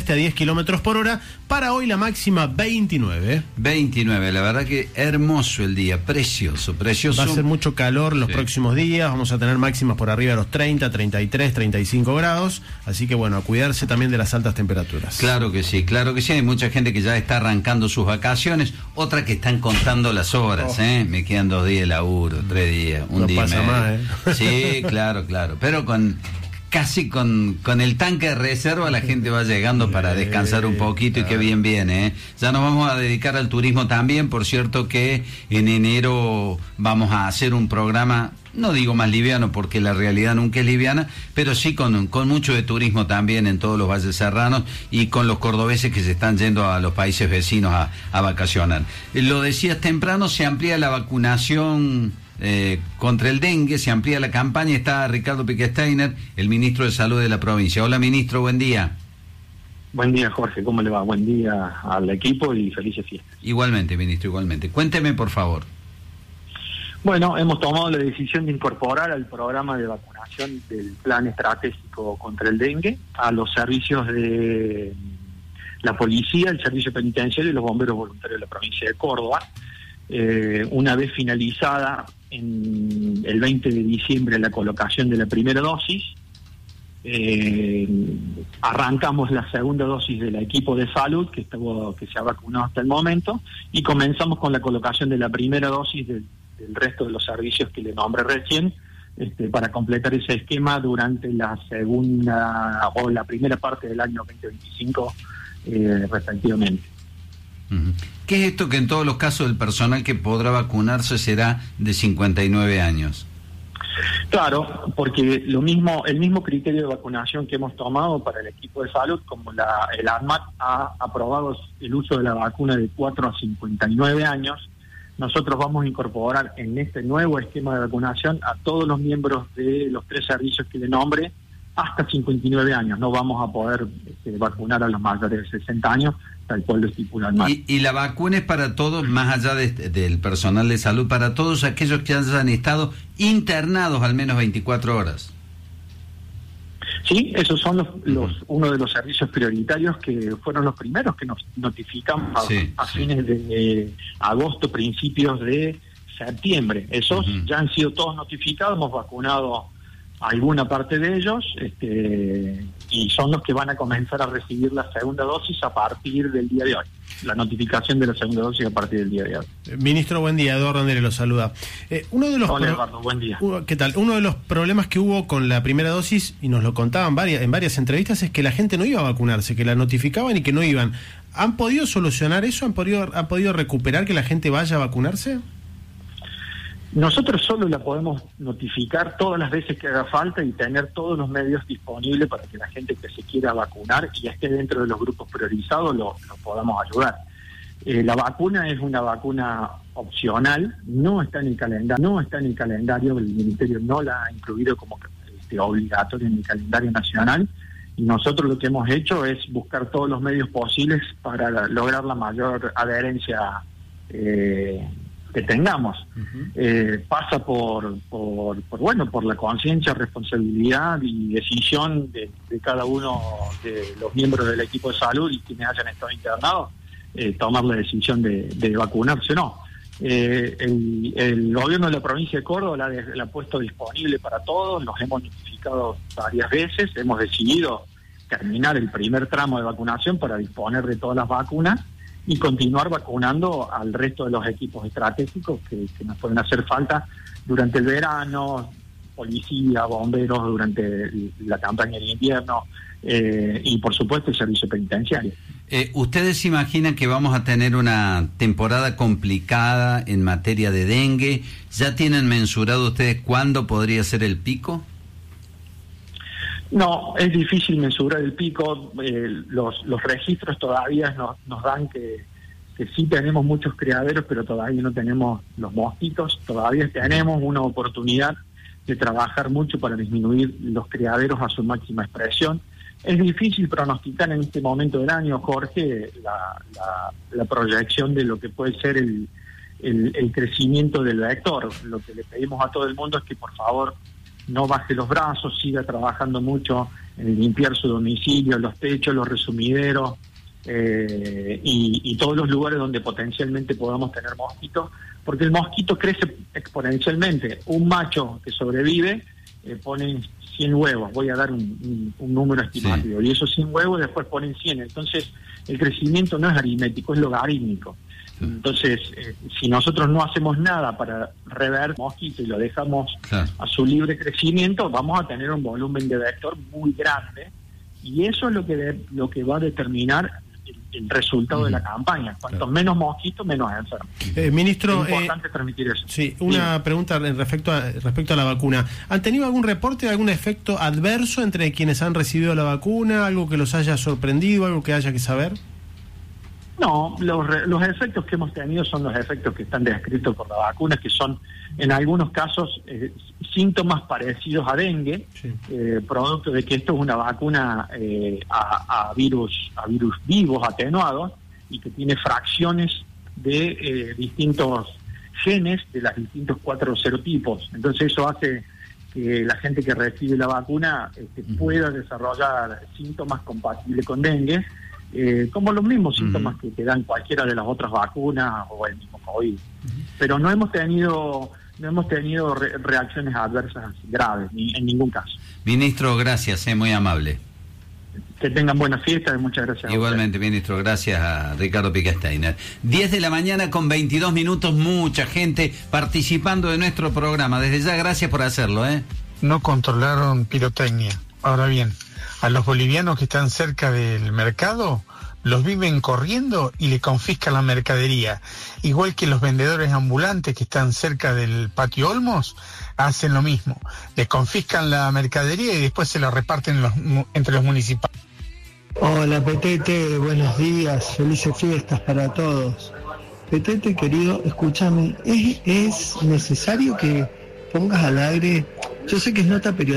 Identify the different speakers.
Speaker 1: oeste a 10 kilómetros por hora. Para hoy la máxima 29.
Speaker 2: 29, la verdad que hermoso el día, precioso.
Speaker 1: Va a ser mucho calor los próximos días, vamos a tener máximas por arriba de los 30, 33, 35 grados, así que bueno, a cuidarse también de las altas temperaturas.
Speaker 2: Claro que sí, hay mucha gente que ya está arrancando sus vacaciones, otra que están contando las horas, me quedan 2 días de laburo, 3 días, un día
Speaker 1: pasa más,
Speaker 2: Sí, claro, pero casi con el tanque de reserva la gente va llegando para descansar un poquito y qué bien viene, Ya nos vamos a dedicar al turismo también, por cierto que en enero vamos a hacer un programa, no digo más liviano porque la realidad nunca es liviana, pero sí con mucho de turismo también en todos los valles serranos y con los cordobeses que se están yendo a los países vecinos a vacacionar. Lo decías temprano, se amplía la vacunación contra el dengue, se amplía la campaña. Está Ricardo Piquesteiner, el ministro de Salud de la provincia. Hola, ministro, buen día.
Speaker 3: Buen día, Jorge, ¿cómo le va? Buen día al equipo y felices fiestas.
Speaker 2: Igualmente, ministro, igualmente. Cuénteme, por favor.
Speaker 3: Bueno, hemos tomado la decisión de incorporar al programa de vacunación del Plan Estratégico contra el Dengue a los servicios de la policía, el servicio penitenciario y los bomberos voluntarios de la provincia de Córdoba. Una vez finalizada en el 20 de diciembre la colocación de la primera dosis, arrancamos la segunda dosis del equipo de salud que se ha vacunado hasta el momento y comenzamos con la colocación de la primera dosis del resto de los servicios que le nombré recién, para completar ese esquema durante la segunda o la primera parte del año 2025 respectivamente.
Speaker 2: ¿Qué es esto que en todos los casos del personal que podrá vacunarse será de 59 años?
Speaker 3: Claro, porque el mismo criterio de vacunación que hemos tomado para el equipo de salud, como el ANMAT ha aprobado el uso de la vacuna de 4 a 59 años, nosotros vamos a incorporar en este nuevo esquema de vacunación a todos los miembros de los 3 servicios que le nombre hasta 59 años. No vamos a poder vacunar a los mayores de 60 años, tal cual lo estipula el MAT.
Speaker 2: ¿Y la vacuna es para todos, más allá del personal de salud, para todos aquellos que hayan estado internados al menos 24 horas?
Speaker 3: Sí, esos son uno de los servicios prioritarios que fueron los primeros que nos notificamos a fines de agosto, principios de septiembre. Esos ya han sido todos notificados, hemos vacunado a alguna parte de ellos, y son los que van a comenzar a recibir la segunda dosis a partir del día de hoy. La notificación de la segunda dosis a partir del día de hoy.
Speaker 1: Ministro, buen día. Eduardo Andere lo saluda.
Speaker 3: Hola, Eduardo, buen día.
Speaker 1: ¿Qué tal? Uno de los problemas que hubo con la primera dosis, y nos lo contaban en varias entrevistas, es que la gente no iba a vacunarse, que la notificaban y que no iban. ¿Han podido solucionar eso? ¿Han podido recuperar que la gente vaya a vacunarse?
Speaker 3: Nosotros solo la podemos notificar todas las veces que haga falta y tener todos los medios disponibles para que la gente que se quiera vacunar y esté dentro de los grupos priorizados lo podamos ayudar. La vacuna es una vacuna opcional, no está en el calendario, el Ministerio no la ha incluido como obligatoria en el calendario nacional, y nosotros lo que hemos hecho es buscar todos los medios posibles para lograr la mayor adherencia que tengamos. Pasa por la conciencia, responsabilidad y decisión de cada uno de los miembros del equipo de salud y quienes hayan estado internados, tomar la decisión de vacunarse o no. El gobierno de la provincia de Córdoba la ha puesto disponible para todos, los hemos notificado varias veces, hemos decidido terminar el primer tramo de vacunación para disponer de todas las vacunas y continuar vacunando al resto de los equipos estratégicos que nos pueden hacer falta durante el verano, policía, bomberos durante la campaña de invierno, y por supuesto el servicio penitenciario.
Speaker 2: ¿Ustedes se imaginan que vamos a tener una temporada complicada en materia de dengue? ¿Ya tienen mensurado ustedes cuándo podría ser el pico?
Speaker 3: No, es difícil mensurar el pico. Los registros todavía nos dan que sí tenemos muchos criaderos, pero todavía no tenemos los mosquitos. Todavía tenemos una oportunidad de trabajar mucho para disminuir los criaderos a su máxima expresión. Es difícil pronosticar en este momento del año, Jorge, la proyección de lo que puede ser el crecimiento del vector. Lo que le pedimos a todo el mundo es que por favor no baje los brazos, siga trabajando mucho limpiar su domicilio, los techos, los resumideros y todos los lugares donde potencialmente podamos tener mosquitos, porque el mosquito crece exponencialmente. Un macho que sobrevive pone 100 huevos, voy a dar un número estimativo, y esos 100 huevos después ponen 100, entonces el crecimiento no es aritmético, es logarítmico. Entonces, si nosotros no hacemos nada para rever mosquito y lo dejamos a su libre crecimiento, vamos a tener un volumen de vector muy grande, y eso es lo que va a determinar el resultado de la campaña. Cuanto menos mosquitos, menos enfermos.
Speaker 1: Ministro,
Speaker 3: es importante transmitir eso.
Speaker 1: Sí, una pregunta respecto a la vacuna. ¿Han tenido algún reporte de algún efecto adverso entre quienes han recibido la vacuna? ¿Algo que los haya sorprendido? ¿Algo que haya que saber?
Speaker 3: No, los efectos que hemos tenido son los efectos que están descritos por la vacuna, que son en algunos casos síntomas parecidos a dengue, producto de que esto es una vacuna a virus vivos, atenuados, y que tiene fracciones de distintos genes de los distintos 4 serotipos. Entonces eso hace que la gente que recibe la vacuna pueda desarrollar síntomas compatibles con dengue, como los mismos síntomas que te dan cualquiera de las otras vacunas o el mismo COVID. Pero no hemos tenido reacciones adversas graves, en ningún caso.
Speaker 2: Ministro, gracias, muy amable.
Speaker 3: Que tengan buenas fiestas y muchas gracias.
Speaker 2: Igualmente, ministro, gracias a Ricardo Pica-Steiner. 10 de la mañana con 22 minutos, mucha gente participando de nuestro programa. Desde ya, gracias por hacerlo.
Speaker 4: No controlaron pirotecnia. Ahora bien, a los bolivianos que están cerca del mercado, los viven corriendo y le confiscan la mercadería. Igual que los vendedores ambulantes que están cerca del patio Olmos, hacen lo mismo. Les confiscan la mercadería y después se la reparten entre los municipales.
Speaker 5: Hola Petete, buenos días, felices fiestas para todos. Petete querido, escúchame, ¿es necesario que pongas al aire? Yo sé que es nota periodística.